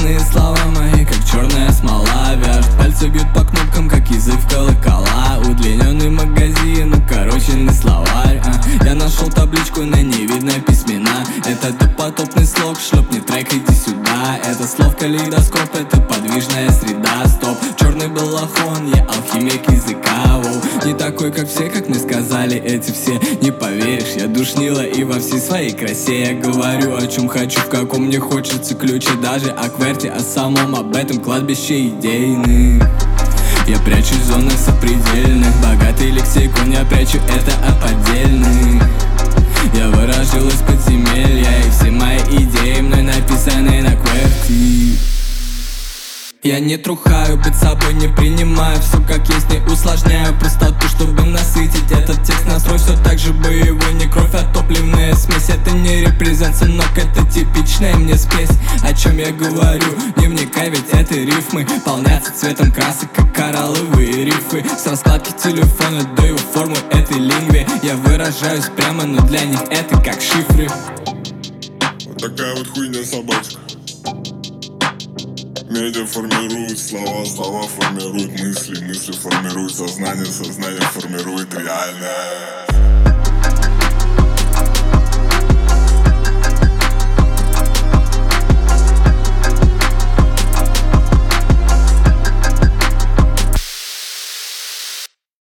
Страшные слова мои, как черная смола, вяжут. Пальцы бьют по кнопкам, как язык в колокола. Удлиненный магазин, укороченный словарь. Я нашел табличку, на ней видно письмена. Это допотопный слог, шлепни трек, иди сюда. Это слов калейдоскоп, это подвижная среда. Стоп, черный балахон, я алхимик языка. Не такой, как все, как мне сказали эти все. Не поверишь, я душнила и во всей своей красе. Я говорю, о чем хочу, в каком мне хочется ключе. Даже о кверте, о самом об этом кладбище идейных. Я прячу в зонах сопредельных. Богатый лексикон, я прячу это от поддельных. Я выражил из подземелья, и все мои идеи мной написаны на кверти. Я не трухаю, быть собой не принимаю. Все как есть, не усложняю простоту, чтобы насытить этот текст. Настрой все так же боевой, не кровь, а топливная смесь. Это не репрезент, сынок, это типичная мне спесь. О чем я говорю, не вникай, ведь это рифмы полнятся цветом красок, как коралловые рифы. С раскладки телефона даю форму этой лингве. Я выражаюсь прямо, но для них это как шифры. Вот такая вот хуйня, собачка. Медиа формирует слова, слова формируют мысли, мысли формируют сознание, сознание формирует реальное.